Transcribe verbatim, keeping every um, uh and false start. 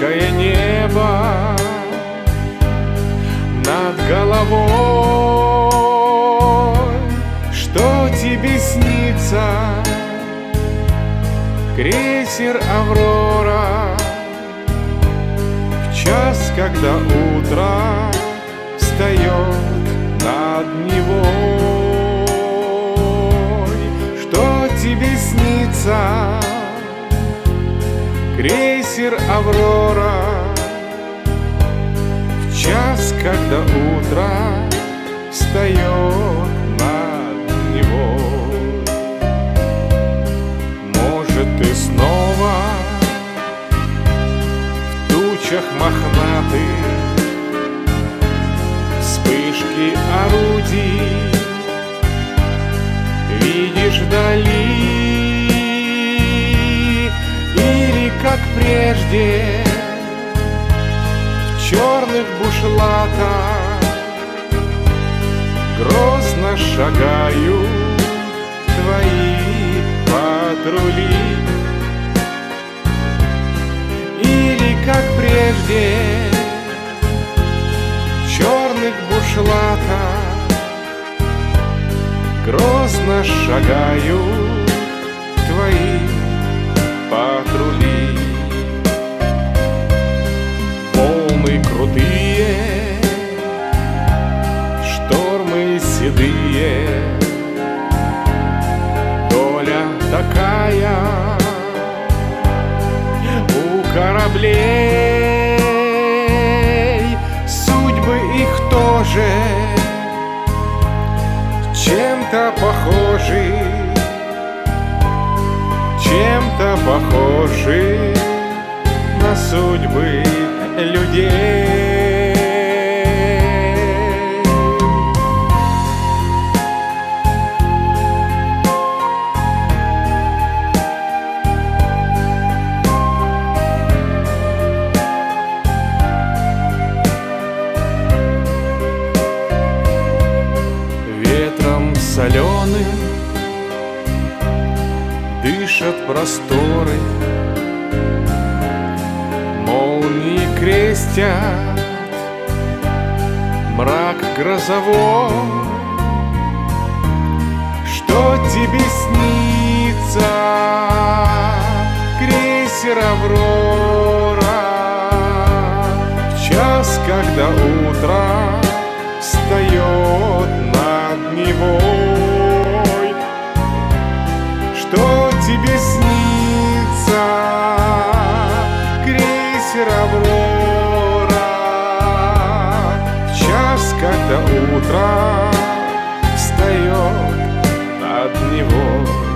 низкое небо над головой. Что тебе снится? Крейсер «Аврора» в час, когда утро встает над Невой. Что тебе снится? Крейсер «Аврора» в час, когда утро встает над Невой. Может, ты снова в тучах мохнатых, вспышки орудий видишь вдали, или, как прежде, в черных бушлатах грозно шагают твои патрули, или, как прежде, в черных бушлатах грозно шагают твои патрули. Волны крутые, штормы седые, доля такая у кораблей, судьбы их тоже чем-то похожи, чем-то похожи на судьбы людей. Ветром соленым дышат просторы, молнии крестят мрак грозовой. Что тебе снится? Крейсер «Аврора» в час, когда утро встает над Невой. Что тебе снится? Крейсер «Аврора» в час, когда утро встает над Невой.